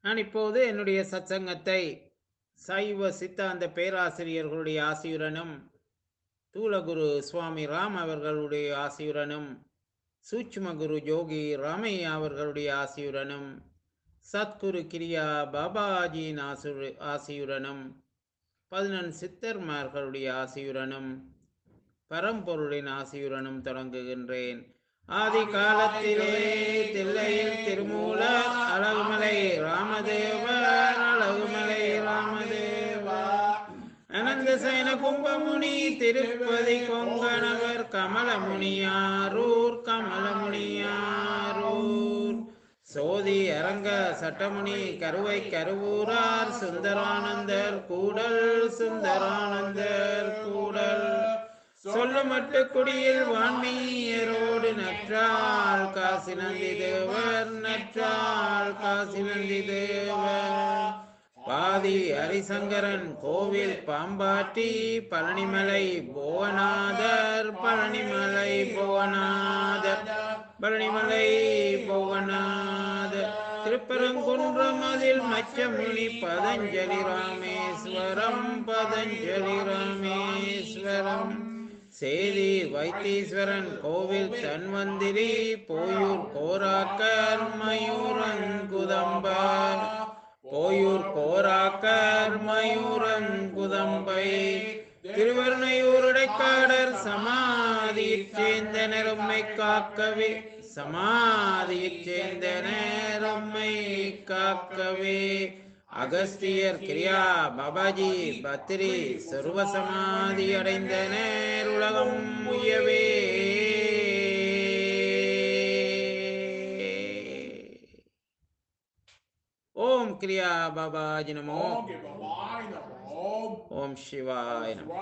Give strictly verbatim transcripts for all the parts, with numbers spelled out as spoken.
நான் இப்போது என்னுடைய சத்சங்கத்தை சைவ சித்தாந்த பேராசிரியர்களுடைய ஆசியுடனும் தூலகுரு சுவாமி ராம் அவர்களுடைய ஆசியுடனும் சூட்சும குரு ஜோகி ராமையா அவர்களுடைய ஆசியுடனும் சத்குரு கிரியா பாபாஜியின் ஆசு ஆசியுடனும் பதினெண் சித்தர்மார்களுடைய ஆசியுடனும் பரம்பொருளின் ஆசியுடனும் தொடங்குகின்றேன். ஆதி காலத்திலே தில்லையில் திருமூலர் அழகுமலை ராமதேவர் அழகுமலை ராமதேவா அனந்த சைன கும்பமுனி திருப்பதி கொங்கணவர் கமலமுனியாரூர் கமலமுனியாரூர் சோதி அரங்க சட்டமுனி கருவை கருவூரார் சுந்தரானந்தர் கூடல் சுந்தரானந்தர் கூடல் சொல்லமட்டு குடியில் வான்மீயரோடு நற்றாள் காசி நந்தி தேவர் நற்றாள் காசி நந்தி தேவர் பாதி ஹரிசங்கரன் கோவில் பாம்பாட்டி பழனிமலை புவனாதர் பழனிமலை புவனாதர் பழனிமலை புவனாதர் திருப்பரங்குன்றம் அதில் மச்சமுனி பதஞ்சலி ராமேஸ்வரம் பதஞ்சலி ராமேஸ்வரம் சேதி வைத்தீஸ்வரன் கோவில் தன்வந்திரி போயூர் கோராக்கர் மயூரங்குதம்பர் போயூர் கோராக்கர் மயூரங்குதம்பை திருவருணையூருடைக்காடர் சமாதியைச் சேர்ந்த நெரும்மை காக்கவே சமாதியைச் சேர்ந்த நேரம்மை காக்கவே அகஸ்தியர் கிரியா பாபாஜி பத்திரி சர்வ சமாதி அடைந்த நேர் உலகம் உயவே. ஓம் கிரியா பாபாஜி நமோ. ஓம் சிவாய நமோ.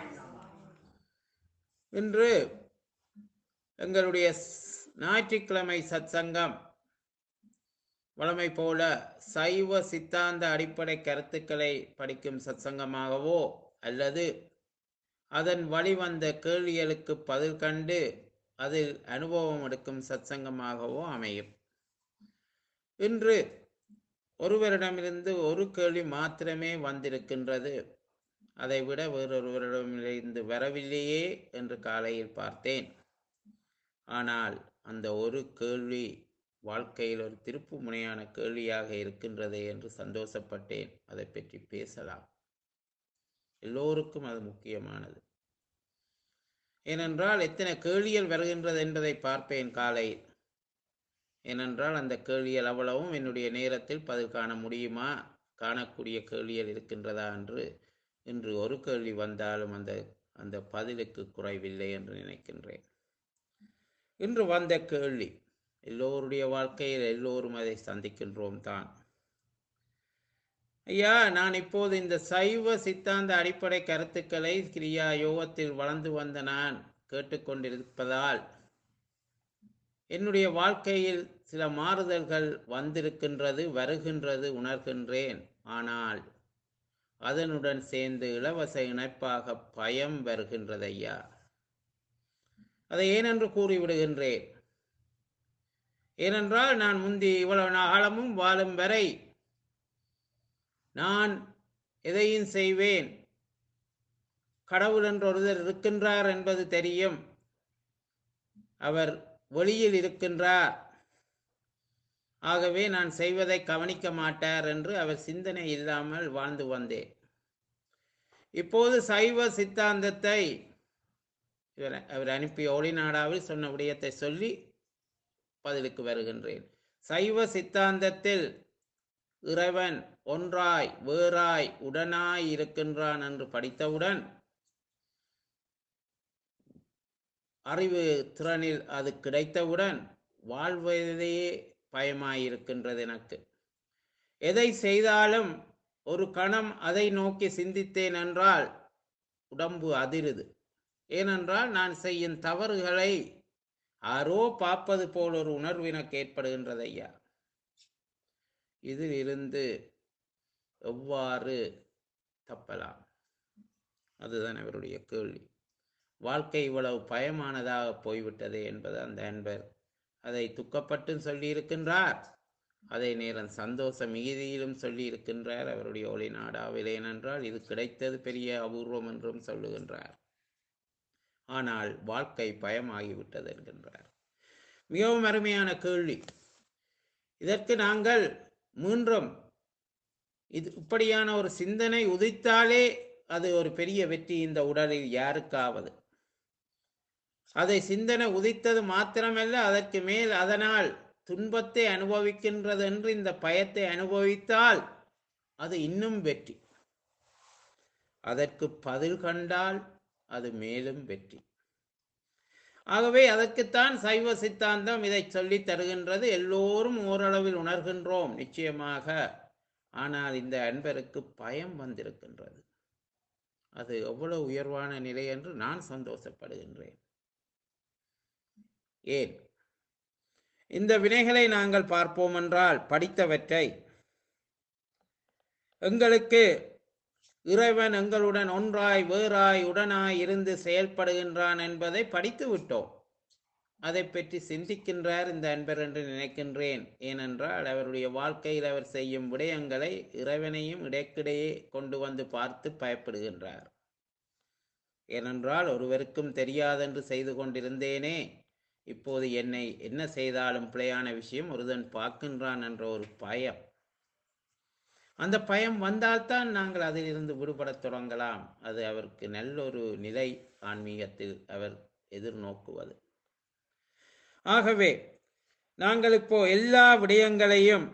இன்று எங்களுடைய ஞாயிற்றுக்கிழமை சத்சங்கம் வழமை போல சைவ சித்தாந்த அடிப்படை கருத்துக்களை படிக்கும் சத்சங்கமாகவோ அல்லது அதன் வழிவந்த கேள்விகளுக்கு பதில் கண்டு அதில் அனுபவம் எடுக்கும் சத்சங்கமாகவோ அமையும். இன்று ஒருவரிடமிருந்து ஒரு கேள்வி மாத்திரமே வந்திருக்கின்றது, அதை விட வேறொருவரிடமிருந்து வரவில்லையே என்று காலையில் பார்த்தேன். ஆனால் அந்த ஒரு கேள்வி வாழ்க்கையில் ஒரு திருப்பு முனையான கேள்வியாக இருக்கின்றதே என்று சந்தோஷப்பட்டேன். அதை பற்றி பேசலாம். எல்லோருக்கும் அது முக்கியமானது. ஏனென்றால் எத்தனை கேள்விகள் வருகின்றது என்பதை பார்ப்பேன் காலையில். ஏனென்றால் அந்த கேள்விகள் அவ்வளவும் என்னுடைய நேரத்தில் பதில் காண முடியுமா, காணக்கூடிய கேள்விகள் இருக்கின்றதா என்று இன்று ஒரு கேள்வி வந்தாலும் அந்த அந்த பதிலுக்கு குறைவில்லை என்று நினைக்கின்றேன். இன்று வந்த கேள்வி எல்லோருடைய வாழ்க்கையில் எல்லோரும் அதை சந்திக்கின்றோம் தான். ஐயா, நான் இப்போது இந்த சைவ சித்தாந்த அடிப்படை கருத்துக்களை கிரியா யோகத்தில் வளர்ந்து வந்த நான் கேட்டுக்கொண்டிருப்பதால் என்னுடைய வாழ்க்கையில் சில மாறுதல்கள் வந்திருக்கின்றது, வருகின்றது, உணர்கின்றேன். ஆனால் அதனுடன் சேர்ந்து இலவச இணைப்பாக பயம் வருகின்றது ஐயா. அதை ஏனென்று கூறிவிடுகின்றேன். ஏனென்றால் நான் முந்தி இவ்வளவு காலமும் வாழும் வரை நான் எதையும் செய்வேன், கடவுள் என்று ஒருவர் இருக்கின்றார் என்பது தெரியும், அவர் வெளியில் இருக்கின்றார், ஆகவே நான் செய்வதை கவனிக்க மாட்டார் என்று அவர் சிந்தனை இல்லாமல் வாழ்ந்து வந்தேன். இப்போது சைவ சித்தாந்தத்தை இவர் அவர் அனுப்பிய ஒளிநாடாவில் சொன்ன விடயத்தை சொல்லி பதிலுக்கு வருகின்றேன். சைவ சித்தாந்தத்தில் இறைவன் ஒன்றாய் வேறாய் உடனாய் இருக்கின்றான் என்று படித்தவுடன் அறிவு திறனில் அது கிடைத்தவுடன் வாழ்வதையே பயமாயிருக்கின்றது எனக்கு. எதை செய்தாலும் ஒரு கணம் அதை நோக்கி சிந்தித்தேன் என்றால் உடம்பு அதிருது. ஏனென்றால் நான் செய்யும் தவறுகளை யாரோ பார்ப்பது போல் ஒரு உணர்வு எனக்கு ஏற்படுகின்றது ஐயா. இதில் இருந்து எவ்வாறு தப்பலாம்? அதுதான் அவருடைய கேள்வி. வாழ்க்கை இவ்வளவு பயமானதாக போய்விட்டது என்பது அந்த அன்பர் அதை துக்கப்பட்டு சொல்லியிருக்கின்றார். அதே நேரம் சந்தோஷ மிகுதியிலும் சொல்லி இருக்கின்றார் அவருடைய ஒளி நாடாவில். ஏனென்றால் இது கிடைத்தது பெரிய அபூர்வம் என்றும் சொல்லுகின்றார். ஆனால் வாழ்க்கை பயமாகிவிட்டது என்கின்றார். மிகவும் அருமையான கேள்வி. இதற்கு நாங்கள் மீண்டும் இது இப்படியான ஒரு சிந்தனை உதித்தாலே அது ஒரு பெரிய வெற்றி இந்த உடலில் யாருக்காவது. அதை சிந்தனை உதித்தது மாத்திரமல்ல, அதற்கு மேல் அதனால் துன்பத்தை அனுபவிக்கின்றது என்று இந்த பயத்தை அனுபவித்தால் அது இன்னும் வெற்றி. அதற்கு பதில் கண்டால் அது மேலும் வெற்றி. ஆகவே அதற்குத்தான் சைவ சித்தாந்தம் இதை சொல்லி தருகின்றது. எல்லோரும் ஓரளவில் உணர்கின்றோம் நிச்சயமாக. ஆனால் இந்த அன்பருக்கு பயம் வந்திருக்கின்றது. அது எவ்வளவு உயர்வான நிலை என்று நான் சந்தோஷப்படுகின்றேன். ஏன் இந்த வினைகளை நாங்கள் பார்ப்போம் என்றால், படித்தவற்றை எங்களுக்கு இறைவன் எங்களுடன் ஒன்றாய் வேறாய் உடனாய் இருந்து செயல்படுகின்றான் என்பதை படித்து விட்டோம். அதை பற்றி சிந்திக்கின்றார் இந்த அன்பர் என்று நினைக்கின்றேன். ஏனென்றால் அவருடைய வாழ்க்கையில் அவர் செய்யும் விடயங்களை இறைவனையும் இடைக்கிடையே கொண்டு வந்து பார்த்து பயப்படுகின்றார். ஏனென்றால் ஒருவருக்கும் தெரியாதென்று செய்து கொண்டிருந்தேனே, இப்போது என்னை என்ன செய்தாலும் பிழையான விஷயம் ஒருவன் பார்க்கின்றான் என்ற ஒரு பயம். அந்த பயம் வந்தால்தான் நாங்கள் அதிலிருந்து விடுபடத் தொடங்கலாம். அது அவருக்கு நல்லொரு நிலை ஆன்மீகத்தில் அவர் எதிர்நோக்குவது. ஆகவே நாங்கள் இப்போ எல்லா விடயங்களையும்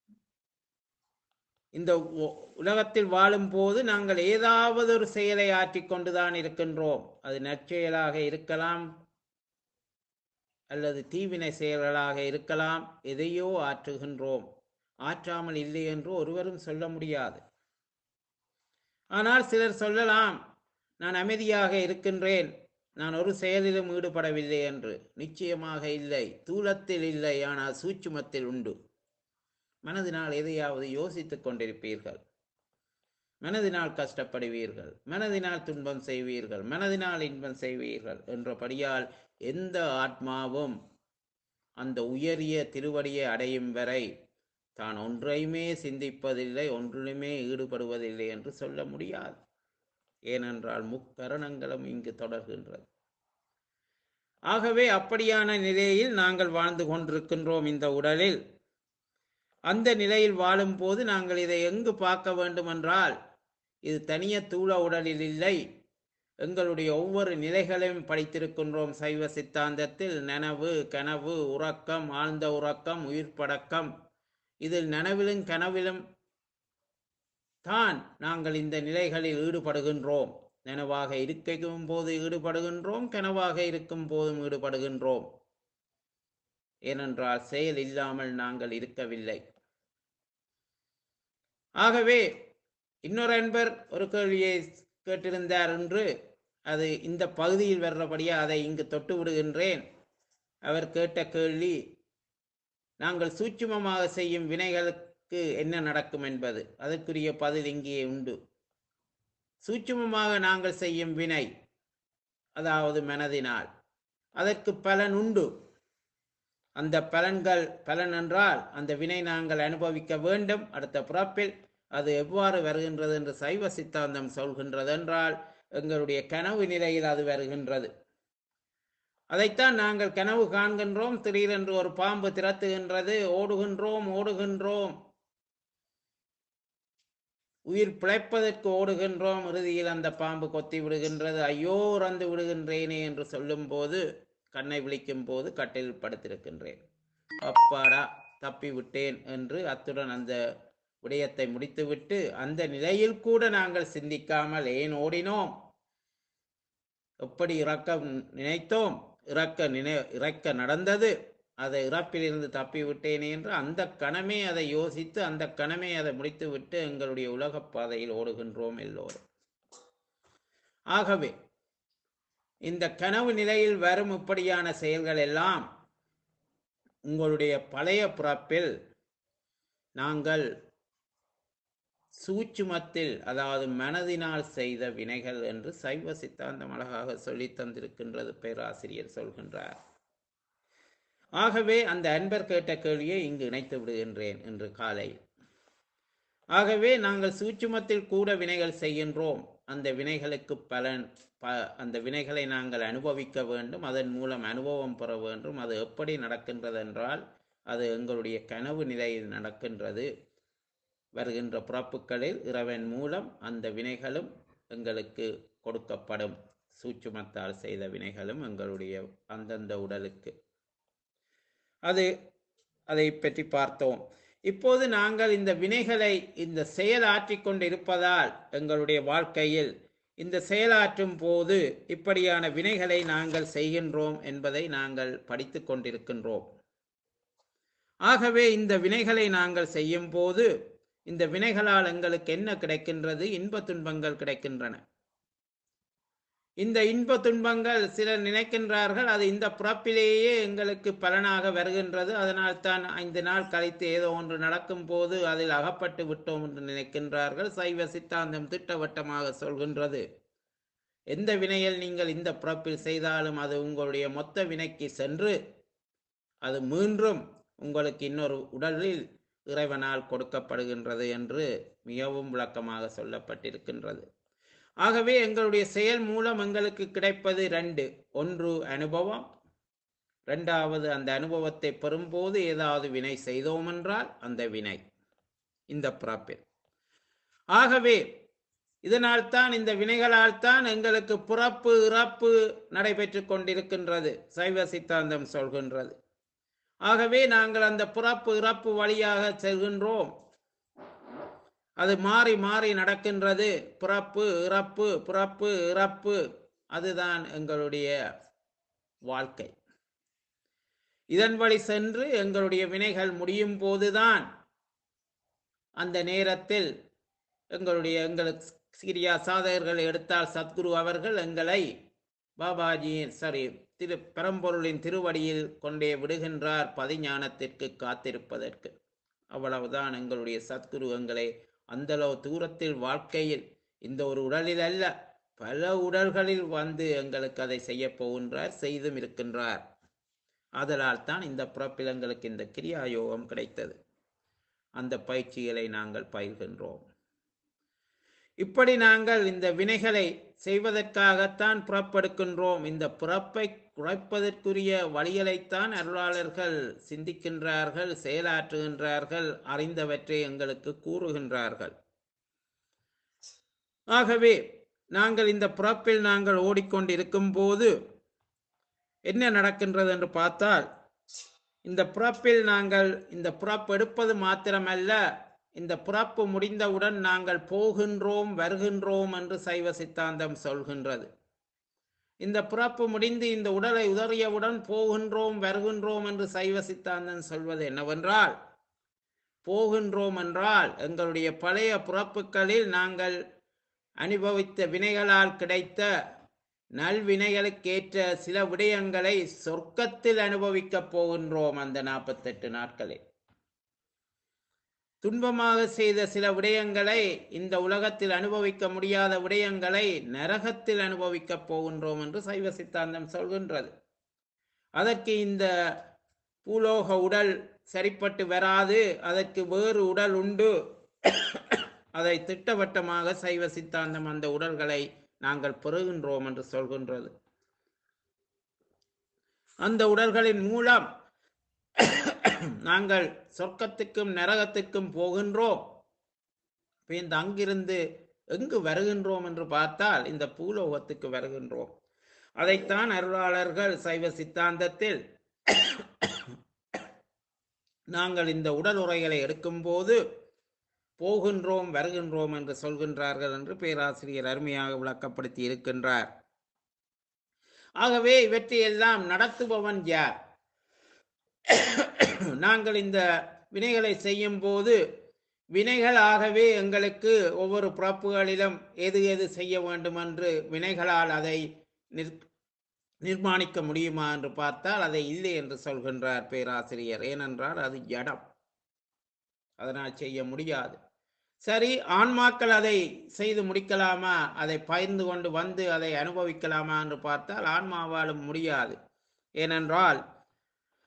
இந்த உலகத்தில் வாழும் போது நாங்கள் ஏதாவது ஒரு செயலை ஆற்றிக்கொண்டுதான் இருக்கின்றோம். அது நற்செயலாக இருக்கலாம் அல்லது தீவினை செயல்களாக இருக்கலாம். எதையோ ஆற்றுகின்றோம். ஆற்றாமல் இல்லை என்று ஒருவரும் சொல்ல முடியாது. ஆனால் சிலர் சொல்லலாம், நான் அமைதியாக இருக்கின்றேன், நான் ஒரு செயலிலும் ஈடுபடவில்லை என்று. நிச்சயமாக இல்லை, தூலத்தில் இல்லை, ஆனால் சூட்சுமத்தில் உண்டு. மனதினால் எதையாவது யோசித்துக் கொண்டிருப்பீர்கள், மனதினால் கஷ்டப்படுவீர்கள், மனதினால் துன்பம் செய்வீர்கள், மனதினால் இன்பம் செய்வீர்கள் என்றபடியால் எந்த ஆத்மாவும் அந்த உயரிய திருவடியை அடையும் வரை தான் ஒன்றையுமே சிந்திப்பதில்லை, ஒன்றிலுமே ஈடுபடுவதில்லை என்று சொல்ல முடியாது. ஏனென்றால் முக்கரணங்களும் இங்கு தொடர்கின்றது. ஆகவே அப்படியான நிலையில் நாங்கள் வாழ்ந்து கொண்டிருக்கின்றோம் இந்த உடலில். அந்த நிலையில் வாழும் போது நாங்கள் இதை எங்கு பார்க்க வேண்டும் என்றால், இது தனிய தூள உடலில் இல்லை. எங்களுடைய ஒவ்வொரு நிலைகளையும் படித்திருக்கின்றோம் சைவ சித்தாந்தத்தில். நனவு, கனவு, உறக்கம், ஆழ்ந்த உறக்கம், உயிர் படக்கம். இதில் நனவிலும் கனவிலும் தான் நாங்கள் இந்த நிலைகளில் ஈடுபடுகின்றோம். நனவாக இருக்கும் போது ஈடுபடுகின்றோம், கனவாக இருக்கும் போதும் ஈடுபடுகின்றோம். ஏனென்றால் செயல் இல்லாமல் நாங்கள் இருக்கவில்லை. ஆகவே இன்னொரு அன்பர் ஒரு கேள்வியை கேட்டிருந்தார் என்று, அது இந்த பகுதியில் வர்றபடியா அதை இங்கு தொட்டு விடுகின்றேன். அவர் கேட்ட கேள்வி, நாங்கள் சூட்சுமமாக செய்யும் வினைகளுக்கு என்ன நடக்கும் என்பது. அதற்குரிய பதில் இங்கே உண்டு. சூட்சுமமாக நாங்கள் செய்யும் வினை, அதாவது மனதினால், அதற்கு பலன் உண்டு. அந்த பலன்கள், பலன் என்றால் அந்த வினை நாங்கள் அனுபவிக்க வேண்டும் அடுத்த பிறப்பில். அது எவ்வாறு வருகின்றது என்று சைவ சித்தாந்தம் சொல்கின்றது என்றால், எங்களுடைய கனவு நிலையில் அது வருகின்றது. அதைத்தான் நாங்கள் கனவு காண்கின்றோம். திடீரென்று ஒரு பாம்பு திரத்துகின்றது, ஓடுகின்றோம் ஓடுகின்றோம் உயிர் பிழைப்பதற்கு ஓடுகின்றோம். இறுதியில் அந்த பாம்பு கொத்தி விடுகின்றது. ஐயோ இறந்து விடுகின்றேனே என்று சொல்லும் போது, கண்ணை விழிக்கும் போது கட்டில் படுத்திருக்கின்றேன், அப்பாடா தப்பி விட்டேன் என்று அத்துடன் அந்த விடயத்தை முடித்துவிட்டு, அந்த நிலையில் கூட நாங்கள் சிந்திக்காமல் ஏன் ஓடினோம், எப்படி இறக்க நினைத்தோம், இறக்க நினை இறக்க நடந்தது, அதை இறப்பிலிருந்து தப்பி விட்டேனே என்று அந்த கணமே அதை யோசித்து, அந்த கணமே அதை முடித்து விட்டு எங்களுடைய உலகப் பாதையில் ஓடுகின்றோம் எல்லோரும். ஆகவே இந்த கனவு நிலையில் வரும் இப்படியான செயல்கள் எல்லாம் உங்களுடைய பழைய பிறப்பில் நாங்கள் சூட்சுமத்தில், அதாவது மனதினால் செய்த வினைகள் என்று சைவ சித்தாந்தம் அழகாக சொல்லி தந்திருக்கின்றது. பேராசிரியர் சொல்கின்றார். ஆகவே அந்த அன்பர் கேட்ட கேள்வியை இங்கு இணைத்து விடுகின்றேன் இன்று காலை. ஆகவே நாங்கள் சூட்சுமத்தில் கூட வினைகள் செய்கின்றோம். அந்த வினைகளுக்கு பலன் ப அந்த வினைகளை நாங்கள் அனுபவிக்க வேண்டும், அதன் மூலம் அனுபவம் பெற வேண்டும். அது எப்படி நடக்கின்றது என்றால், அது எங்களுடைய கனவு நிலையில் நடக்கின்றது. வருகின்ற பிறப்புகளில் இறைவன் மூலம் அந்த வினைகளும் எங்களுக்கு கொடுக்கப்படும். சூட்சுமத்தால் செய்த வினைகளும் எங்களுடைய அந்தந்த உடலுக்கு அது அதை பற்றி பார்த்தோம். இப்போது நாங்கள் இந்த வினைகளை இந்த செயலாற்றிக் கொண்டு இருப்பதால் எங்களுடைய வாழ்க்கையில் இந்த செயலாற்றும் போது இப்படியான வினைகளை நாங்கள் செய்கின்றோம் என்பதை நாங்கள் படித்து கொண்டிருக்கின்றோம். ஆகவே இந்த வினைகளை நாங்கள் செய்யும் போது இந்த வினைகளால் எங்களுக்கு என்ன கிடைக்கின்றது? இன்ப துன்பங்கள் கிடைக்கின்றன. இந்த இன்ப துன்பங்கள் சிலர் நினைக்கின்றார்கள் அது இந்த பிறப்பிலேயே எங்களுக்கு பலனாக வருகின்றது, அதனால் தான் ஐந்து நாள் கழித்து ஏதோ ஒன்று நடக்கும் போது அதில் அகப்பட்டு விட்டோம் என்று நினைக்கின்றார்கள். சைவ சித்தாந்தம் திட்டவட்டமாக சொல்கின்றது, எந்த வினையில் நீங்கள் இந்த பிறப்பில் செய்தாலும் அது உங்களுடைய மொத்த வினைக்கு சென்று அது மீண்டும் உங்களுக்கு இன்னொரு உடலில் இறைவனால் கொடுக்கப்படுகின்றது என்று மிகவும் விளக்கமாக சொல்லப்பட்டிருக்கின்றது. ஆகவே எங்களுடைய செயல் மூலம் எங்களுக்கு கிடைப்பது ரெண்டு. ஒன்று அனுபவம், இரண்டாவது அந்த அனுபவத்தை பெறும்போது ஏதாவது வினை செய்தோம் என்றால் அந்த வினை இந்த பிறப்பில். ஆகவே இதனால் தான் இந்த வினைகளால் தான் எங்களுக்கு பிறப்பு இறப்பு நடைபெற்று கொண்டிருக்கின்றது சைவ சித்தாந்தம் சொல்கின்றது. ஆகவே நாங்கள் அந்த பிறப்பு இறப்பு வழியாக செல்கின்றோம். அது மாறி மாறி நடக்கின்றது. பிறப்பு இறப்பு பிறப்பு இறப்பு, அதுதான் எங்களுடைய வாழ்க்கை. இதன் வழி சென்று எங்களுடைய வினைகள் முடியும் போதுதான் அந்த நேரத்தில் எங்களுடைய எங்களுக்கு சிறிய சாதகர்கள் எடுத்தால் சத்குரு அவர்கள் எங்களை பாபாஜியின் சரி திரு பரம்பொருளின் திருவடியில் கொண்டே விடுகின்றார் பதிஞானத்திற்கு காத்திருப்பதற்கு. அவ்வளவுதான். எங்களுடைய சத்குரு எங்களை அந்தளவு தூரத்தில் வாழ்க்கையில் இந்த ஒரு உடலில் அல்ல பல உடல்களில் வந்து எங்களுக்கு அதை செய்ய போகின்றார், செய்தும் இருக்கின்றார். ஆதலால் தான் இந்த பிறப்பில் எங்களுக்கு இந்த கிரியா யோகம் கிடைத்தது. அந்த பயிற்சிகளை நாங்கள் பயில்கின்றோம். இப்படி நாங்கள் இந்த வினைகளை செய்வதற்காகத்தான் புறப்படுகின்றோம். இந்த பிறப்பை குறைப்பதற்குரிய வழிகளைத்தான் அருளாளர்கள் சிந்திக்கின்றார்கள், செயலாற்றுகின்றார்கள், அறிந்தவற்றை எங்களுக்கு கூறுகின்றார்கள். ஆகவே நாங்கள் இந்த பிறப்பில் நாங்கள் ஓடிக்கொண்டிருக்கும் போது என்ன நடக்கின்றது என்று பார்த்தால், இந்த பிறப்பில் நாங்கள் இந்த பிறப்பு எடுப்பது மாத்திரமல்ல, இந்த பிறப்பு முடிந்தவுடன் நாங்கள் போகின்றோம் வருகின்றோம் என்று சைவ சித்தாந்தம் சொல்கின்றது. இந்த பிறப்பு முடிந்து இந்த உடலை உதறியவுடன் போகின்றோம் வருகின்றோம் என்று சைவ சித்தாந்தம் சொல்வது என்னவென்றால், போகின்றோம் என்றால் எங்களுடைய பழைய பிறப்புகளில் நாங்கள் அனுபவித்த வினைகளால் கிடைத்த நல்வினைகளுக்கேற்ற சில விடயங்களை சொர்க்கத்தில் அனுபவிக்கப் போகின்றோம். அந்த நாற்பத்தெட்டு நாட்களில் துன்பமாக செய்த சில விடயங்களை, இந்த உலகத்தில் அனுபவிக்க முடியாத விடயங்களை நரகத்தில் அனுபவிக்கப் போகின்றோம் என்று சைவ சித்தாந்தம் சொல்கின்றது. அதற்கு இந்த பூலோக உடல் சரிப்பட்டு வராது, அதற்கு வேறு உடல் உண்டு. அதை திட்டவட்டமாக சைவ சித்தாந்தம் அந்த உடல்களை நாங்கள் பெறுகின்றோம் என்று சொல்கின்றது. அந்த உடல்களின் மூலம் நாங்கள் சொர்க்கத்துக்கும் நரகத்துக்கும் போகின்றோம். இந்த அங்கிருந்து எங்கு வருகின்றோம் என்று பார்த்தால் இந்த பூலோகத்துக்கு வருகின்றோம். அதைத்தான் அருளாளர்கள் சைவ சித்தாந்தத்தில் நாங்கள் இந்த உடல் உரைகளை எடுக்கும் போது போகின்றோம் வருகின்றோம் என்று சொல்கின்றார்கள் என்று பேராசிரியர் அருமையாக விளக்கப்படுத்தி இருக்கின்றார். ஆகவே இவற்றையெல்லாம் நடத்துபவன் யார்? நாங்கள் இந்த வினைகளை செய்யும் போது வினைகளாகவே எங்களுக்கு ஒவ்வொரு பிறப்புகளிலும் எது எது செய்ய வேண்டும் என்று வினைகளால் அதை நிர்மாணிக்க முடியுமா என்று பார்த்தால் அதை இல்லை என்று சொல்கின்றார் பேராசிரியர். ஏனென்றால் அது ஜடம், அதனால் செய்ய முடியாது. சரி, ஆன்மாக்கள் அதை செய்து முடிக்கலாமா, அதை பகிர்ந்து கொண்டு வந்து அதை அனுபவிக்கலாமா என்று பார்த்தால் ஆன்மாவாலும் முடியாது. ஏனென்றால்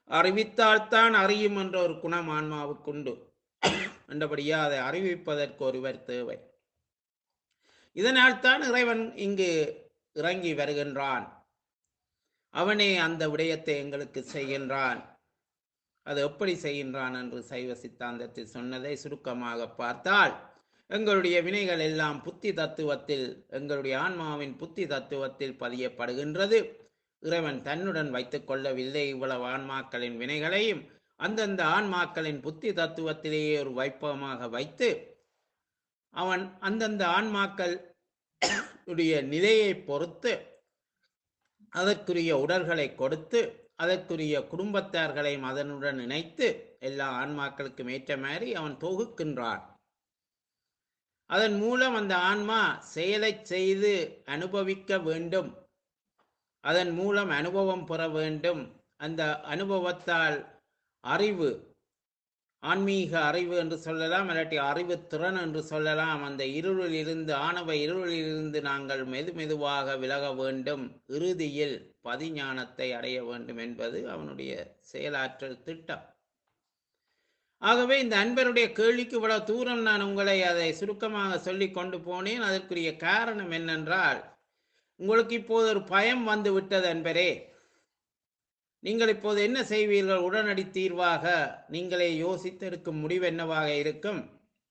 அறிவித்தால்தான் அறியும் என்ற ஒரு குணம் ஆன்மாவுக்குண்டு என்றபடியா அதை அறிவிப்பதற்கு ஒருவர் தேவை. இதனால் தான் இறைவன் இங்கு இறங்கி வருகின்றான். அவனே அந்த விடயத்தை எங்களுக்கு செய்கின்றான். அது எப்படி செய்கின்றான் என்று சைவ சித்தாந்தத்தில் சொன்னதை சுருக்கமாக பார்த்தால், எங்களுடைய வினைகள் எல்லாம் புத்தி தத்துவத்தில், எங்களுடைய ஆன்மாவின் புத்தி தத்துவத்தில் பதியப்படுகின்றது. இறைவன் தன்னுடன் வைத்துக் கொள்ளவில்லை இவ்வளவு ஆன்மாக்களின் வினைகளையும். அந்தந்த ஆன்மாக்களின் புத்தி தத்துவத்திலேயே ஒரு வைப்பமாக வைத்து, அவன் அந்தந்த ஆன்மாக்கள் உடைய நிலையை பொறுத்து அதற்குரிய உடல்களை கொடுத்து, அதற்குரிய குடும்பத்தார்களையும் அதனுடன் இணைத்து, எல்லா ஆன்மாக்களுக்கும் ஏற்ற மாதிரி அவன் தொகுக்கின்றான். அதன் மூலம் அந்த ஆன்மா செயலை செய்து அனுபவிக்க வேண்டும். அதன் மூலம் அனுபவம் பெற வேண்டும். அந்த அனுபவத்தால் அறிவு, ஆன்மீக அறிவு என்று சொல்லலாம், இல்லாட்டி அறிவு திறன் என்று சொல்லலாம். அந்த இருளில் இருந்து, ஆணவ இருளில் இருந்து நாங்கள் மெது மெதுவாக விலக வேண்டும், இறுதியில் பதிஞானத்தை அடைய வேண்டும் என்பது அவனுடைய செயலாற்றல் திட்டம். ஆகவே இந்த அன்பருடைய கேள்விக்கு இவ்வளவு தூரம் நான் உங்களை அதை சுருக்கமாக சொல்லி கொண்டு போனேன். அதற்குரிய காரணம் என்னென்றால், உங்களுக்கு இப்போது ஒரு பயம் வந்து விட்டது அன்பரே. நீங்கள் இப்போது என்ன செய்வீர்கள்? உடனடி தீர்வாக நீங்களே யோசித்திருக்கும் முடிவு என்னவாக இருக்கும்?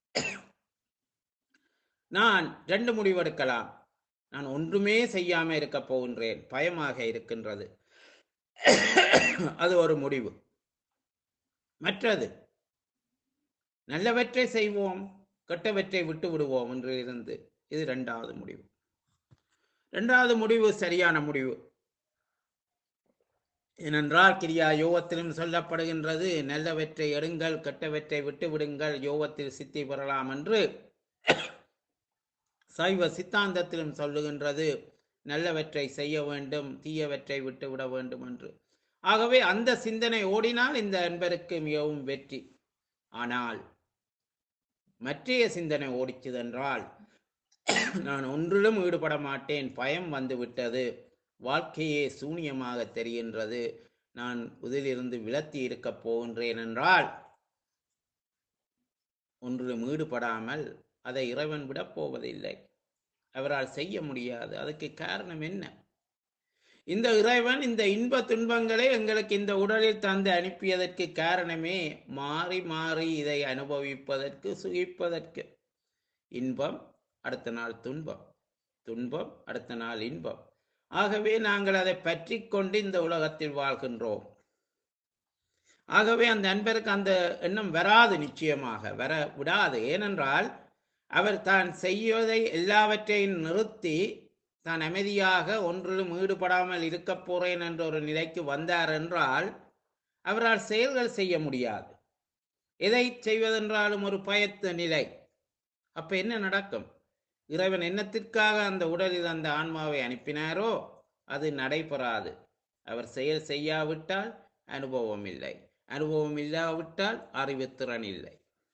நான் ரெண்டு முடிவெடுக்கலாம். நான் ஒன்றுமே செய்யாம இருக்க போகின்றேன், பயமாக இருக்கின்றது, அது ஒரு முடிவு. மற்றது, நல்லவற்றை செய்வோம், கெட்டவற்றை விட்டு விடுவோம் என்று இருந்து, இது இரண்டாவது முடிவு. இரண்டாவது முடிவு சரியான முடிவு. ஏனென்றால் கிரியா யோகத்திலும் சொல்லப்படுகின்றது, நல்லவற்றை எடுங்கள், கெட்டவற்றை விட்டு விடுங்கள், யோகத்தில் சித்தி பெறலாம் என்று. சைவ சித்தாந்தத்திலும் சொல்லுகின்றது, நல்லவற்றை செய்ய வேண்டும், தீயவற்றை விட்டுவிட வேண்டும் என்று. ஆகவே அந்த சிந்தனை ஓடினால் இந்த அன்பருக்கு மிகவும் வெற்றி. ஆனால் மற்றைய சிந்தனை ஓடிச்சதென்றால், நான் ஒன்றிலும் ஈடுபட மாட்டேன், பயம் வந்து விட்டது, வாழ்க்கையே சூனியமாக தெரிகின்றது, நான் இதிலிருந்து விலத்தி இருக்கப் போகின்றேன் என்றால், ஒன்றிலும் ஈடுபடாமல் அதை இறைவன் விடப் போவதில்லை. அவரால் செய்ய முடியாது. அதுக்கு காரணம் என்ன? இந்த இறைவன் இந்த இன்ப துன்பங்களை எங்களுக்கு இந்த உடலில் தந்து அனுப்பியதற்கு காரணமே மாறி மாறி இதை அனுபவிப்பதற்கு, சுகிப்பதற்கு. இன்பம் அடுத்த நாள் துன்பம், துன்பம் அடுத்த நாள் இன்பம். ஆகவே நாங்கள் அதை பற்றி கொண்டு இந்த உலகத்தில் வாழ்கின்றோம். ஆகவே அந்த அன்பருக்கு அந்த எண்ணம் வராது, நிச்சயமாக வர விடாது. ஏனென்றால் அவர் தான் செய்வதை எல்லாவற்றையும் நிறுத்தி தான் அமைதியாக ஒன்றிலும் ஈடுபடாமல் இருக்க போறேன் என்ற ஒரு நிலைக்கு வந்தார் என்றால் அவரால் செயல்கள் செய்ய முடியாது. எதை செய்வதென்றாலும் ஒரு பயத்த நிலை. அப்ப என்ன நடக்கும்? இறைவன் என்னத்திற்காக அந்த உடலில் அந்த ஆன்மாவை அனுப்பினாரோ அது நடைபெறாது. அவர் செயல் செய்யாவிட்டால் அனுபவம் இல்லை, அனுபவம் இல்லாவிட்டால் அறிவுத்திறன் இல்லை.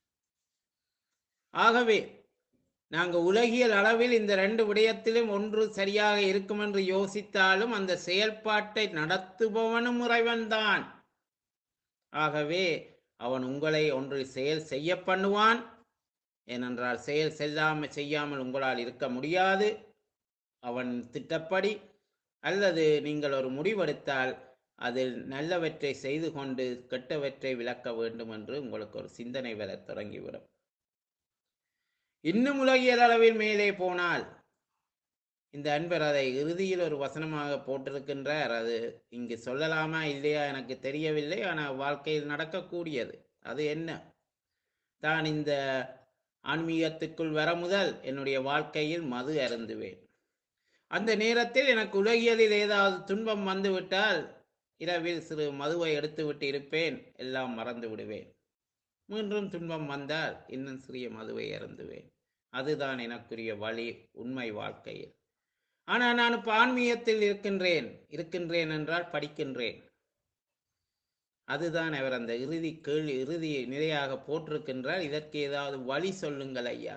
ஆகவே நாங்கள் உலகியல் அளவில் இந்த ரெண்டு விடயத்திலும் ஒன்று சரியாக இருக்கும் என்று யோசித்தாலும் அந்த செயல்பாட்டை நடத்துபவனும் இறைவன்தான். ஆகவே அவன் உங்களை ஒன்று செயல் செய்ய பண்ணுவான். ஏனென்றால் செயல் செல்லாமல் செய்யாமல் உங்களால் இருக்க முடியாது அவன் திட்டப்படி. அல்லது நீங்கள் ஒரு முடிவெடுத்தால் அதில் நல்லவற்றை செய்து கொண்டு கெட்டவற்றை விளக்க வேண்டும் என்று உங்களுக்கு ஒரு சிந்தனை வர தொடங்கிவிடும். இன்னும் உலகியல் அளவில் மேலே போனால் இந்த அன்பர் அதை இறுதியில் ஒரு வசனமாக போட்டிருக்கின்றார். அது இங்கு சொல்லலாமா இல்லையா எனக்கு தெரியவில்லை, ஆனால் வாழ்க்கையில் நடக்கக்கூடியது. அது என்ன? தான் இந்த ஆன்மீகத்துக்குள் வர முதல் என்னுடைய வாழ்க்கையில் மது அருந்துவேன். அந்த நேரத்தில் எனக்கு உலகியலில் ஏதாவது துன்பம் வந்து விட்டால் இரவில் சிறு மதுவை எடுத்து விட்டு இருப்பேன், எல்லாம் மறந்து விடுவேன். மீண்டும் துன்பம் வந்தால் இன்னும் சிறிய மதுவை அருந்துவேன். அதுதான் எனக்குரிய வழி உண்மை வாழ்க்கையில். ஆனால் நான் இப்போ ஆன்மீகத்தில் இருக்கின்றேன். இருக்கின்றேன் என்றால் படிக்கின்றேன். அதுதான் அவர் அந்த இறுதி கேள்வி இறுதி நிலையாக போட்டிருக்கின்றார். இதற்கு ஏதாவது வழி சொல்லுங்கள் ஐயா.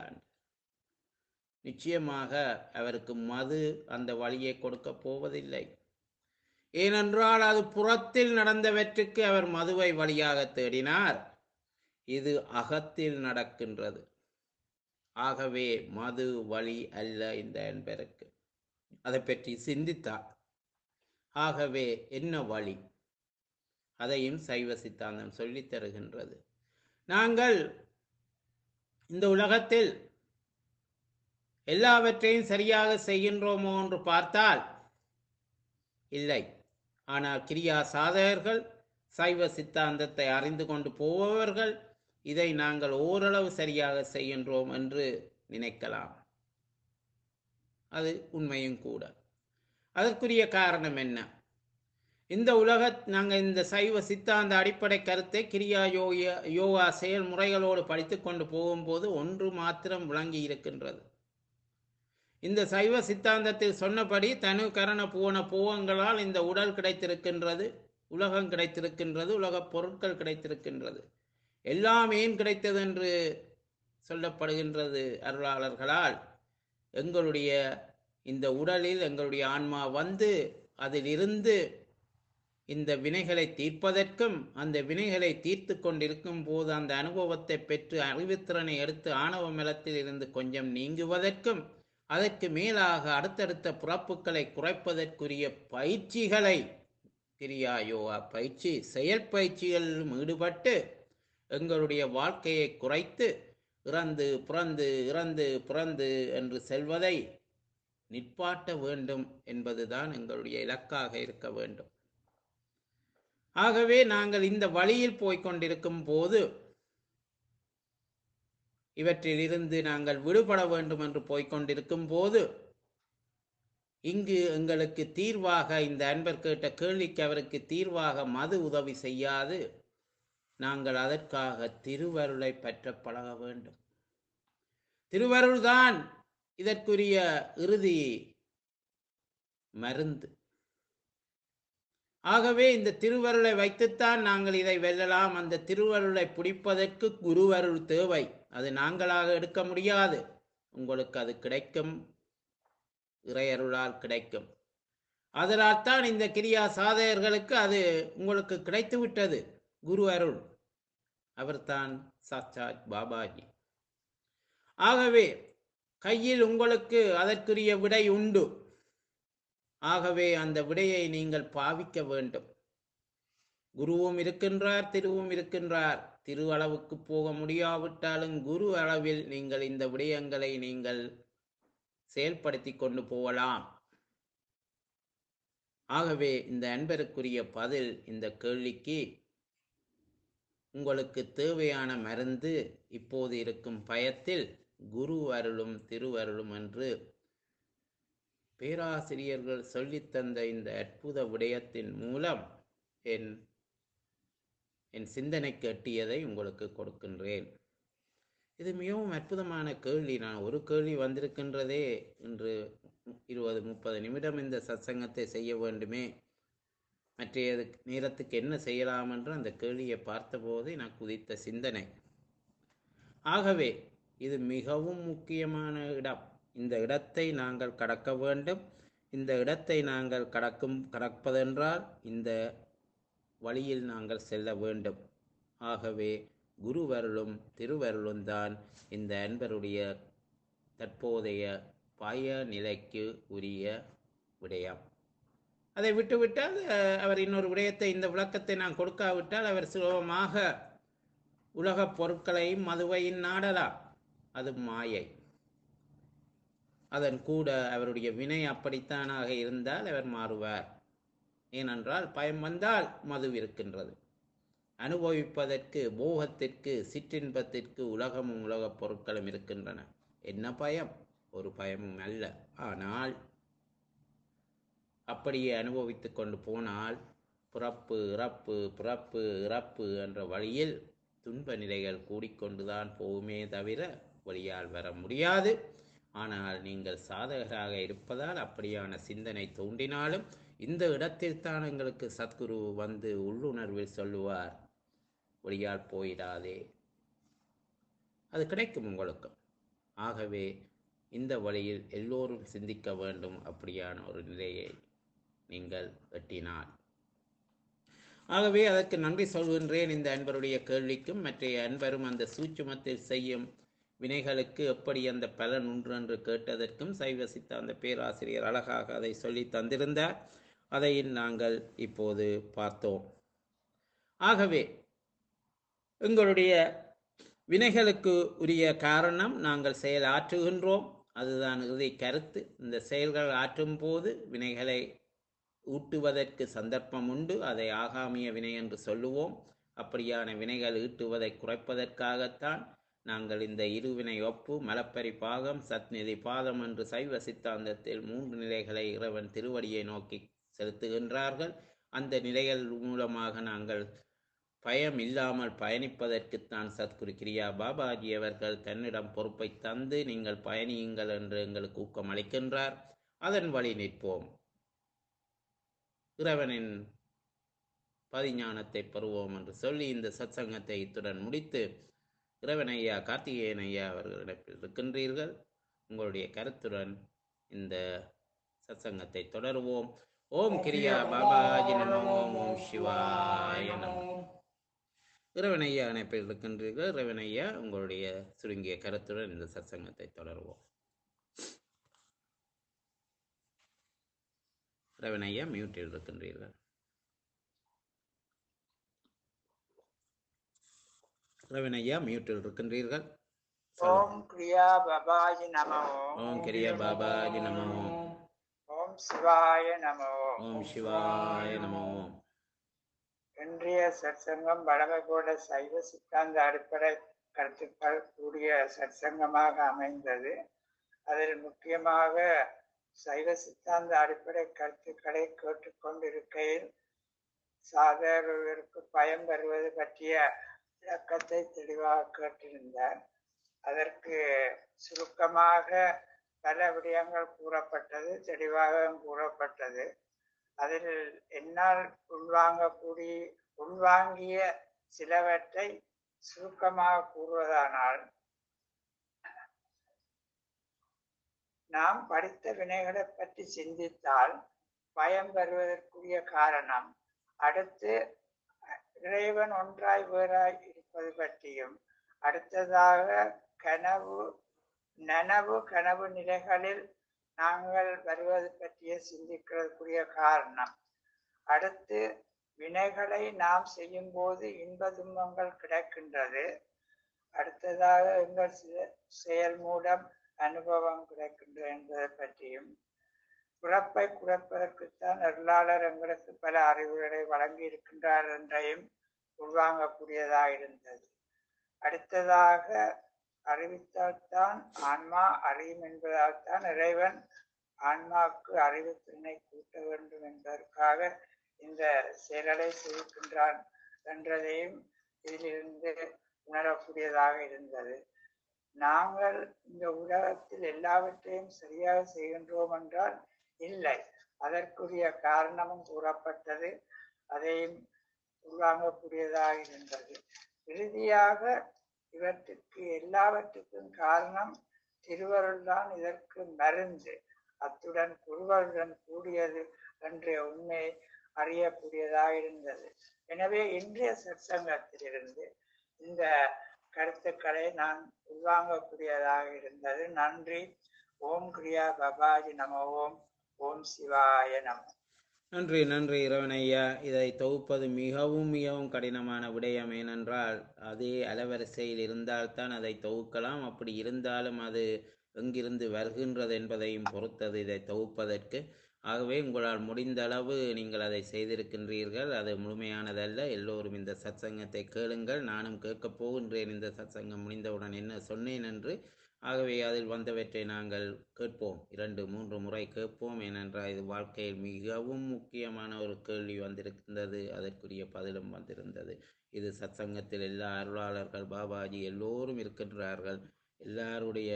நிச்சயமாக அவருக்கு மது அந்த வழியை கொடுக்க போவதில்லை. ஏனென்றால் அது புறத்தில் நடந்தவற்றுக்கு அவர் மதுவை வழியாக தேடினார். இது அகத்தில் நடக்கின்றது. ஆகவே மது வழி அல்ல இந்த அன்பருக்கு. அதை பற்றி சிந்தித்தார். ஆகவே என்ன வழி? அதையும் சைவ சித்தாந்தம் சொல்லித் தருகின்றது. நாங்கள் இந்த உலகத்தில் எல்லாவற்றையும் சரியாக செய்கின்றோமோ என்று பார்த்தால் இல்லை. ஆனால் கிரியா சாதகர்கள், சைவ சித்தாந்தத்தை அறிந்து கொண்டு போபவர்கள் இதை நாங்கள் ஓரளவு சரியாக செய்கின்றோம் என்று நினைக்கலாம். அது உண்மையும் கூட. அதற்குரிய காரணம் என்ன? இந்த உலக நாங்கள் இந்த சைவ சித்தாந்த அடிப்படை கருத்தை கிரியா யோகா யோகா செயல்முறைகளோடு படித்து கொண்டு போகும்போது ஒன்று மாத்திரம் விளங்கி இருக்கின்றது. இந்த சைவ சித்தாந்தத்தில் சொன்னபடி தனு கரண பூவன பூவங்களால் இந்த உடல் கிடைத்திருக்கின்றது, உலகம் கிடைத்திருக்கின்றது, உலகப் பொருட்கள் கிடைத்திருக்கின்றது. எல்லாம் ஏன் கிடைத்தது என்று சொல்லப்படுகின்றது அருளாளர்களால். எங்களுடைய இந்த உடலில் எங்களுடைய ஆன்மா வந்து அதிலிருந்து இந்த வினைகளை தீர்ப்பதற்கும், அந்த வினைகளை தீர்த்து கொண்டிருக்கும் போது அந்த அனுபவத்தை பெற்று அறிவுத்திறனை எடுத்து ஆணவ மலத்தில் இருந்து கொஞ்சம் நீங்குவதற்கும், அதற்கு மேலாக அடுத்தடுத்த பிறப்புகளை குறைப்பதற்குரிய பயிற்சிகளை கிரியா யோகா பயிற்சி செயற்பயிற்சிகளிலும் ஈடுபட்டு எங்களுடைய வாழ்க்கையை குறைத்து இறந்து பிறந்து இறந்து பிறந்து என்று செல்வதை நிற்பாட்ட வேண்டும் என்பதுதான் எங்களுடைய இலக்காக இருக்க வேண்டும். ஆகவே நாங்கள் இந்த வழியில் போய்கொண்டிருக்கும் போது இவற்றிலிருந்து நாங்கள் விடுபட வேண்டும் என்று போய்கொண்டிருக்கும் போது இங்கு எங்களுக்கு தீர்வாக இந்த அன்பர் கேட்ட கேள்விக்கு அவருக்கு தீர்வாக மது உதவி செய்யாது. நாங்கள் அதற்காக திருவருளை பற்ற பழக வேண்டும். திருவருள்தான் இதற்குரிய இறுதி மருந்து. ஆகவே இந்த திருவருளை வைத்துத்தான் நாங்கள் இதை வெல்லலாம். அந்த திருவருளை பிடிப்பதற்கு குருவருள் தேவை. அது நாங்களாக எடுக்க முடியாது. உங்களுக்கு அது கிடைக்கும், இறையருளால் கிடைக்கும். அதனால் தான் இந்த கிரியா சாதகர்களுக்கு அது உங்களுக்கு கிடைத்து விட்டது. குரு அருள், அவர்தான் சாட்சாத் பாபாஜி. ஆகவே கையில் உங்களுக்கு அதற்குரிய விடை உண்டு. ஆகவே அந்த விடையை நீங்கள் பாவிக்க வேண்டும். குருவும் இருக்கின்றார், திருவும் இருக்கின்றார். திரு அளவுக்கு போக முடியாவிட்டாலும் குரு அளவில் நீங்கள் இந்த விடயங்களை நீங்கள் செயல்படுத்தி கொண்டு போகலாம். ஆகவே இந்த அன்பருக்குரிய பதில் இந்த கேள்விக்கு, உங்களுக்கு தேவையான மருந்து இப்போது இருக்கும் பயத்தில் குரு அருளும் திருவருளும் என்று பேராசிரியர்கள் சொல்லித்தந்த இந்த அற்புத விடயத்தின் மூலம் என் என் சிந்தனைக்கு எட்டியதை உங்களுக்கு கொடுக்கின்றேன். இது மிகவும் அற்புதமான கேள்வி. நான் ஒரு கேள்வி வந்திருக்கின்றதே, இன்று இருபது முப்பது நிமிடம் இந்த சத்சங்கத்தை செய்ய வேண்டுமே, மற்றைய நேரத்துக்கு என்ன செய்யலாம் என்று அந்த கேள்வியை பார்த்தபோது நான் குதித்த சிந்தனை. ஆகவே இது மிகவும் முக்கியமான இடம். இந்த இடத்தை நாங்கள் கடக்க வேண்டும். இந்த இடத்தை நாங்கள் கடக்கும் கடப்பதென்றால் இந்த வழியில் நாங்கள் செல்ல வேண்டும். ஆகவே குருவருளும் திருவருளும் தான் இந்த அன்பருடைய தற்போதைய பாய நிலைக்கு உரிய விடயம். அதை விட்டுவிட்டால் அவர் இன்னொரு விடயத்தை, இந்த விளக்கத்தை நான் கொடுக்காவிட்டால் அவர் சுலபமாக உலகப் பொருட்களையும் மதுவையும் நாடலாம். அது மாயை. அதன் கூட அவருடைய வினை அப்படித்தானாக இருந்தால் அவர் மாறுவார். ஏனென்றால் பயம் வந்தால் மது இருக்கின்றது. அனுபவிப்பதற்கு, போகத்திற்கு, சிற்றின்பத்திற்கு உலகமும் உலகப் பொருட்களும் இருக்கின்றன. என்ன பயம்? ஒரு பயமும் அல்ல. ஆனால் அப்படியே அனுபவித்து கொண்டு போனால் பிறப்பு இறப்பு பிறப்பு இறப்பு என்ற வழியில் துன்ப நிலைகள் கூடிக்கொண்டுதான் போகுமே தவிர வழியால் வர முடியாது. ஆனால் நீங்கள் சாதகராக இருப்பதால் அப்படியான சிந்தனை தோன்றினாலும் இந்த இடத்தில் தான் எங்களுக்கு சத்குரு வந்து உள்ளுணர்வில் சொல்லுவார், வழியால் போயிடாதே, அது கிடைக்கும் உங்களுக்கு. ஆகவே இந்த வழியில் எல்லோரும் சிந்திக்க வேண்டும் அப்படியான ஒரு நிலையை. நீங்கள் எட்டினால். ஆகவே அதற்கு நன்றி சொல்கின்றேன் இந்த அன்பருடைய கேள்விக்கும். மற்ற அன்பரும் அந்த சூட்சுமத்தில் செய்யும் வினைகளுக்கு எப்படி அந்த பலன் உண்டு என்று கேட்டதற்கும் சைவ சித்தாந்த பேராசிரியர் அழகாக அதை சொல்லி தந்திருந்தார். அதை நாங்கள் இப்போது பார்த்தோம். ஆகவே எங்களுடைய வினைகளுக்கு உரிய காரணம் நாங்கள் செயல் ஆற்றுகின்றோம், அதுதான் இறுதி கருத்து. இந்த செயல்கள் ஆற்றும் போது வினைகளை ஊட்டுவதற்கு சந்தர்ப்பம் உண்டு, அதை ஆகாமிய வினை என்று சொல்லுவோம். அப்படியான வினைகள் ஈட்டுவதை குறைப்பதற்காகத்தான் நாங்கள் இந்த இருவினை ஒப்பு, மலப்பரி பாகம், சத்நிதி பாதம் என்று சைவ சித்தாந்தத்தில் மூன்று நிலைகளை இறைவன் திருவடியை நோக்கி செலுத்துகின்றார்கள். அந்த நிலைகள் மூலமாக நாங்கள் பயம் இல்லாமல் பயணிப்பதற்குத்தான் சத்குரு கிரியா பாபாஜி அவர்கள் தன்னிடம் பொறுப்பை தந்து நீங்கள் பயணியுங்கள் என்று எங்களுக்கு ஊக்கம் அளிக்கின்றார். அதன் வழி நிற்போம், இறைவனின் பதிஞானத்தை பெறுவோம் என்று சொல்லி இந்த சத்சங்கத்தை இத்துடன் முடித்து, இறைவன் ஐயா கார்த்திகேயன் ஐயா அவர்களிடத்தில் இருக்கின்றீர்கள். உங்களுடைய கருத்துடன் இந்த சத்சங்கத்தை தொடருவோம். ஓம் கிரியா பாபாஜி நமோ. ஓம் சிவாய நமோ. இறைவன் ஐயா இணைப்பில் இருக்கின்றீர்கள். இறைவன் ஐயா உங்களுடைய சுருங்கிய கருத்துடன் இந்த சத்சங்கத்தை தொடருவோம். இறைவன் ஐயா மியூட்டில் இருக்கின்றீர்கள். இறைவன் ஐயா மியூட்டில் இருக்கின்றீர்கள். ஓம் கிரியா பாபாஜி நமோ. ஓம் கிரியா பாபாஜி நமோ. ஓம் சிவாய நமோ. ஓம் சிவாய நமோ. இன்றைய சற்சங்கம் வழமை போல சைவ சித்தாந்த அடிப்படை கருத்துக்கள் கூடிய சற்சங்கமாக அமைந்தது. அதில் முக்கியமாக சைவ சித்தாந்த அடிப்படை கருத்துக்களை கேட்டுக்கொண்டிருக்கையில் சாதாரணருக்கு பயம் வருவது பற்றிய விளக்கத்தை தெளிவாக கேட்டிருந்தார். அதற்கு சுருக்கமாக பல விடயங்கள் கூறப்பட்டது, தெளிவாக கூறப்பட்டது. அதில் என்னால் உள்வாங்கக்கூடிய உள்வாங்கிய சிலவற்றை சுருக்கமாக கூறுவதானால், நாம் படித்த வினைகளை பற்றி சிந்தித்தால் பயம் வருவதற்குரிய காரணம், அடுத்து இறைவன் ஒன்றாய் வேறாய் இருப்பது பற்றியும், அடுத்ததாக கனவு நனவு கனவு நிலைகளில் நாங்கள் வருவது பற்றிய சிந்திக்கிறதுக்குரிய காரணம், அடுத்து வினைகளை நாம் செய்யும் போது இன்ப துன்பங்கள் கிடைக்கின்றது, அடுத்ததாக எங்கள் செயல் மூலம் அனுபவம் கிடைக்கின்றது என்பதை பற்றியும், பிறப்பை குறைப்பதற்குத்தான் அருளாளர் எங்களுக்கு பல அறிவுகளை வழங்கி இருக்கின்றார் என்றையும் உள்வாங்கக்கூடியதாக இருந்தது. அடுத்ததாக அறிவித்தால்தான் ஆன்மா அறியும் என்பதால் தான் இறைவன் ஆன்மாவுக்கு அறிவுத்திறனை கூட்ட வேண்டும் என்பதற்காக இந்த செயலை செய்கின்றான் என்றதையும் இதிலிருந்து உணரக்கூடியதாக இருந்தது. நாங்கள் இந்த உலகத்தில் எல்லாவற்றையும் சரியாக செய்கின்றோம் என்றால் இல்லை, அதற்குரிய காரணமும் கூறப்பட்டது, அதையும் உள்வாங்கக்கூடியதாக இருந்தது. இறுதியாக இவற்றுக்கு எல்லாவற்றுக்கும் காரணம் திருவருள்தான் இதற்கு மருந்து, அத்துடன் குருவருடன் கூடியது என்ற உண்மை அறியக்கூடியதாக இருந்தது. எனவே இன்றைய சற்சங்கத்திலிருந்து இந்த கருத்துக்களை நான் உள்வாங்கக்கூடியதாக இருந்தது. நன்றி. ஓம் கிரியா பாபாஜி நம. ஓம் ஓம் சிவாய நம. நன்றி நன்றி இறைவனையா. இதை தொகுப்பது மிகவும் மிகவும் கடினமான விடயம். ஏனென்றால் அதே அலவரிசையில் இருந்தால்தான் அதை தொகுக்கலாம். அப்படி இருந்தாலும் அது எங்கிருந்து வருகின்றது என்பதையும் பொறுத்தது இதை தொகுப்பதற்கு. ஆகவே உங்களால் முடிந்த அளவு நீங்கள் அதை செய்திருக்கின்றீர்கள். அது முழுமையானதல்ல. எல்லோரும் இந்த சத்சங்கத்தை கேளுங்கள். நானும் கேட்கப் போகின்றேன் இந்த சத்சங்கம் முடிந்தவுடன் என்ன சொன்னேன் என்று. ஆகவே அதில் வந்தவற்றை நாங்கள் கேட்போம், இரண்டு மூன்று முறை கேட்போம். ஏனென்றால் இது வாழ்க்கையில் மிகவும் முக்கியமான ஒரு கேள்வி வந்திருக்கின்றது, அதற்குரிய பதிலும் வந்திருந்தது. இது சத்சங்கத்தில் எல்லா அருளாளர்கள் பாபாஜி எல்லோரும் இருக்கின்றார்கள். எல்லாருடைய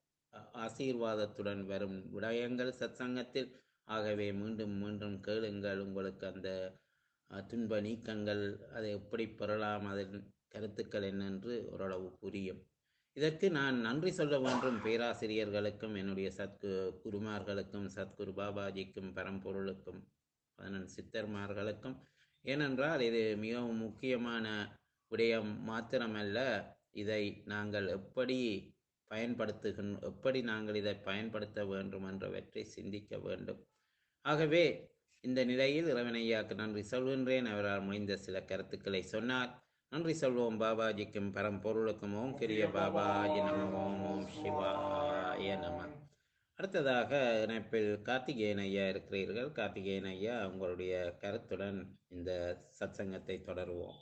ஆசீர்வாதத்துடன் வரும் விடயங்கள் சத்சங்கத்தில். ஆகவே மீண்டும் மீண்டும் கேளுங்கள். உங்களுக்கு அந்த துன்ப நீக்கங்கள் அதை எப்படி பெறலாம், அதன் கருத்துக்கள் என்னென்று ஓரளவு புரியும். இதற்கு நான் நன்றி சொல்ல வேண்டும் பேராசிரியர்களுக்கும், என்னுடைய சத்கு குருமார்களுக்கும், சத்குரு பாபாஜிக்கும், பரம்பொருளுக்கும் பதினெண் சித்தர்மார்களுக்கும். ஏனென்றால் இது மிகவும் முக்கியமான விடயம் மாத்திரமல்ல, இதை நாங்கள் எப்படி பயன்படுத்துகின் எப்படி நாங்கள் இதை பயன்படுத்த வேண்டும் என்றவற்றை சிந்திக்க வேண்டும். ஆகவே இந்த நிலையில் இறைவனையாக்கு நன்றி சொல்கின்றேன். அவரால் முடிந்த சில கருத்துக்களை சொன்னார். நன்றி சொல்வோம் பாபாஜிக்கும் பரம்பொருளுக்கும். ஓம் கிரிய பாபாஜி நம. ஓம் ஓம் சிவாய நம. அடுத்ததாக இணைப்பில் கார்த்திகேயன் ஐயா இருக்கிறீர்கள். கார்த்திகேயன் ஐயா, உங்களுடைய கருத்துடன் இந்த சத்சங்கத்தை தொடருவோம்.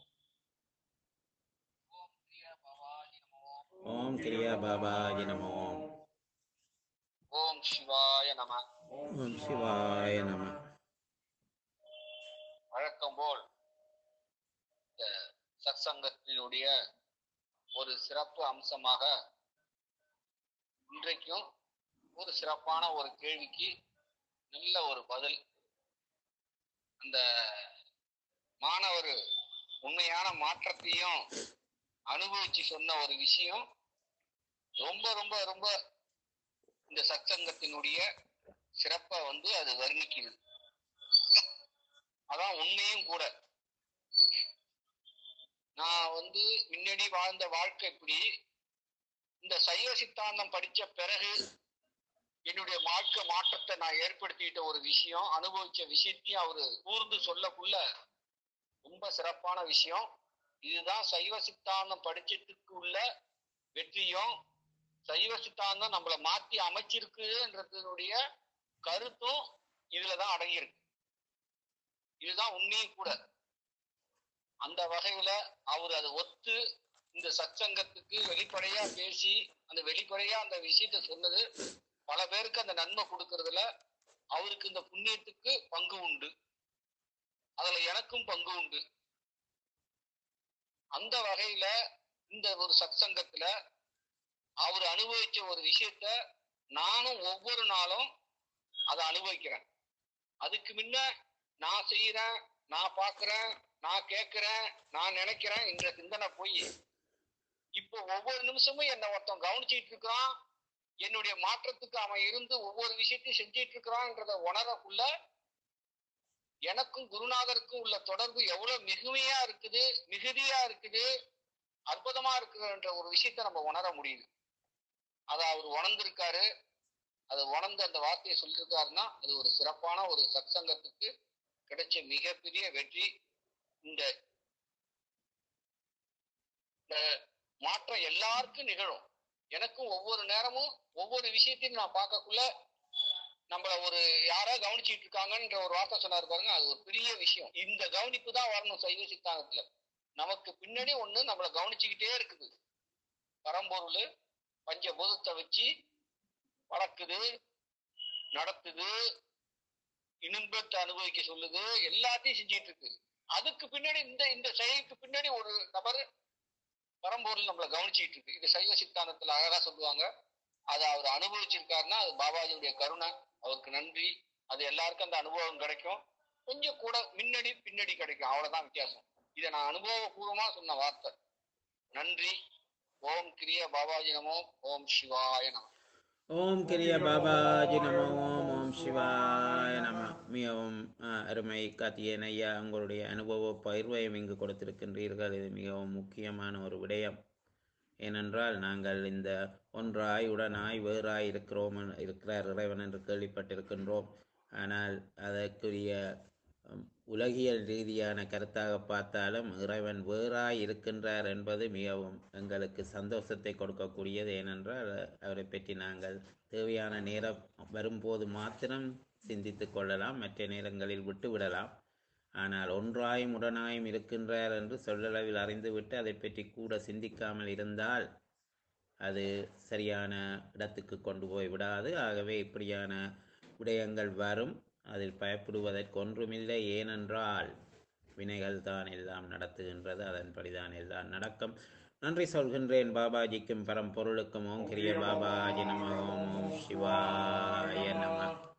ஓம் கிரியா பாபாஜி நம. ஓம் ஓம் சிவாய நம. ஓம் சிவாய நம. வழக்கம் போல் இந்த சத்சங்கத்தினுடைய ஒரு சிறப்பு அம்சமாக இன்றைக்கும் ஒரு சிறப்பான ஒரு கேள்விக்கு நல்ல ஒரு பதில். அந்த மாணவர் உண்மையான மாற்றத்தையும் அனுபவிச்சு சொன்ன ஒரு விஷயம் ரொம்ப ரொம்ப ரொம்ப இந்த சத்சங்கத்தினுடைய சிறப்பை வந்து அது வர்ணிக்குது. அதான் உண்மையும் கூட. நான் வந்து முன்னாடி வாழ்ந்த வாழ்க்கை எப்படி, இந்த சைவ சித்தாந்தம் படிச்ச பிறகு என்னுடைய வாழ்க்கை மாற்றத்தை நான் ஏற்படுத்திக்கிட்ட ஒரு விஷயம், அனுபவிச்ச விஷயத்தையும் அவரு கூர்ந்து சொல்லக்குள்ள ரொம்ப சிறப்பான விஷயம். இதுதான் சைவ சித்தாந்தம் படிச்சதுக்கு உள்ள வெற்றியும், சைவ சித்தாந்தம் நம்மளை மாற்றி அமைச்சிருக்குன்றதுடைய கருத்தும் இதுலதான் அடங்கியிருக்கு. இதுதான் உண்மையும் கூட. அந்த வகையில அவர் அதை ஒத்து இந்த சத்சங்கத்துக்கு வெளிப்படையா பேசி அந்த வெளிப்படையா அந்த விஷயத்த சொன்னது பல பேருக்கு அந்த நன்மை கொடுக்கறதுல அவருக்கு இந்த புண்ணியத்துக்கு பங்கு உண்டு. அதுல எனக்கும் பங்கு உண்டு. அந்த வகையில இந்த ஒரு சத்சங்கத்துல அவர் அனுபவிச்ச ஒரு விஷயத்த நானும் ஒவ்வொரு நாளும் அதை அனுபவிக்கிறேன். அதுக்கு முன்ன நான் செய்யறேன், நான் பாக்குறேன், நான் கேட்கிறேன், நான் நினைக்கிறேன் என்ற சிந்தனை போய் இப்போ ஒவ்வொரு நிமிஷமும் என்னை ஒருத்தன் கவனிச்சிட்டு இருக்கிறான், என்னுடைய மாற்றத்துக்கு அவன் இருந்து ஒவ்வொரு விஷயத்தையும் செஞ்சிட்டு இருக்கிறான்றத உணரக்குள்ள எனக்கும் குருநாதருக்கும் உள்ள தொடர்பு எவ்வளவு மிகுமையா இருக்குது, மிகுதியா இருக்குது, அற்புதமா இருக்குன்ற ஒரு விஷயத்த நம்ம உணர முடியுது. அதை அவர் உணர்ந்திருக்காரு. அதை உணர்ந்து அந்த வார்த்தையை சொல்லியிருக்காருன்னா அது ஒரு சிறப்பான ஒரு சத்சங்கத்துக்கு கிடைச்ச மிகப்பெரிய வெற்றி. இந்த மாற்றம் எல்லாருக்கும் நிகழும். எனக்கும் ஒவ்வொரு நேரமும் ஒவ்வொரு விஷயத்தையும் நான் பார்க்கக்குள்ள நம்மள ஒரு யாரா கவனிச்சுட்டு இருக்காங்கன்ற ஒரு வார்த்தை சொன்னாரு பாருங்க, அது ஒரு பெரிய விஷயம். இந்த கவனிப்பு தான் வரணும் சைவ சித்தாந்தத்துல. நமக்கு பின்னாடி ஒண்ணு நம்மளை கவனிச்சுக்கிட்டே இருக்குது. பரம்பொருள் பஞ்சபூதத்தை வச்சு வளர்க்குது, நடத்துது, இன்பத்தை அனுபவிக்க சொல்லுது, எல்லாத்தையும் செஞ்சிட்டு இருக்கு. அதுக்கு பின்னாடி இந்த இந்த செயலுக்கு பின்னாடி ஒரு நபர் பரம்பொருள் நம்மளை கவனிச்சுட்டு இருக்கு. இது சைவ சித்தாந்தத்துல அழகா சொல்லுவாங்க. அதை அவர் அனுபவிச்சிருக்காருன்னா அது பாபாஜியுடைய கருணை, அவருக்கு நன்றி. அது எல்லாருக்கும் அந்த அனுபவம் கிடைக்கும். கொஞ்சம் கூட முன்னாடி பின்னாடி கிடைக்கும், அவ்வளவுதான் வித்தியாசம். இதை நான் அனுபவபூர்வமா சொன்ன வார்த்தை. நன்றி. ஓம் கிரிய பாபாஜி நமோ. ஓம் சிவாய நமோ. ஓம் கிரிய பாபாஜி நமோ. ஓம் ஓம் சிவாய நம. மிகவும் அருமை கார்த்திகேயன் ஐயா, உங்களுடைய அனுபவ பயிர்வையும் இங்கு கொடுத்திருக்கின்றீர்கள். இது மிகவும் முக்கியமான ஒரு விடயம். ஏனென்றால் நாங்கள் இந்த ஒன்றாய் உடனாய் வேறாய் இருக்கிறோம் இருக்கிறார் இறைவன் என்று கேள்விப்பட்டிருக்கின்றோம். ஆனால் அதற்குரிய உலகியல் ரீதியான கருத்தாக பார்த்தாலும் இறைவன் வேறாய் இருக்கின்றார் என்பது மிகவும் எங்களுக்கு சந்தோஷத்தை கொடுக்கக்கூடியது. ஏனென்றால் அவரை பற்றி நாங்கள் தேவையான நேரம் வரும்போது மாத்திரம் சிந்தித்து கொள்ளலாம், மற்ற நேரங்களில் விட்டு விடலாம். ஆனால் ஒன்றாயும் உடனாயும் இருக்கின்றார் என்று சொல்லளவில் அறிந்துவிட்டு அதை பற்றி கூட சிந்திக்காமல் இருந்தால் அது சரியான இடத்துக்கு கொண்டு போய் விடாது. ஆகவே இப்படியான விடயங்கள் வரும். அதில் பயப்படுவதற்கு ஒன்றுமில்லை. ஏனென்றால் வினைகள் தான் எல்லாம் நடத்துகின்றது, அதன்படிதான் எல்லாம் நடக்கும். நன்றி சொல்கின்றேன் பாபாஜிக்கும் பரம்பொருளுக்கும். ஓம் கிரிய பாபாஜி நம. ஓம் ஓம் சிவாய நம.